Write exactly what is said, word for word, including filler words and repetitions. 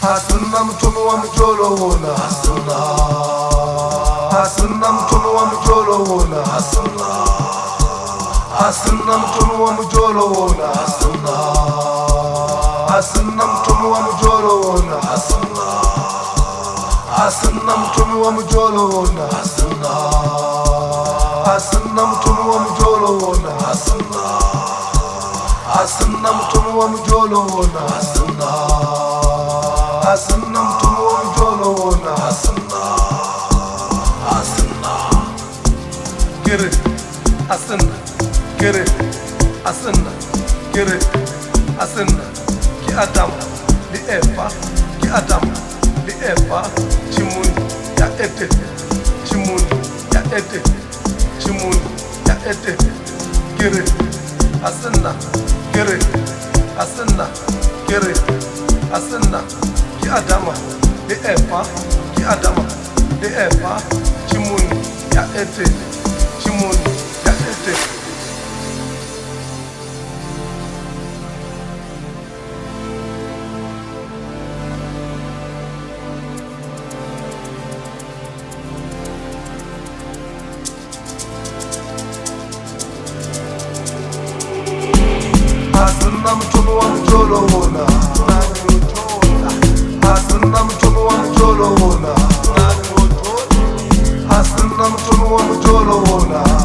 Hasina mtume wa mjolo wona hasina. Hasina mtume wa mjolo wona hasina. Hasina mtume wa mjolo wona hasina. Hasina mtume wa mjolo wona hasina. Hasina mtume wa mjolo wona hasina. Hasina mtume wa mjolo wona hasina. Hasina mtume wa mjolo wona hasina. Hasina mtume wa mjolo wona hasina. Hasina kere hasina kere hasina kere hasina ki Adam li Eva ki Adam li Eva chimuni ya ete chimuni ya ete chimuni ya ete kere hasina kere hasina kere hasina ki Adama li Eva ki Adama li Eva chimuni ya ete chimuni ya ete. Hasina mtume wa mjolo wona hasina mtume wa mjolo wona hasina mtume wa mjolo wona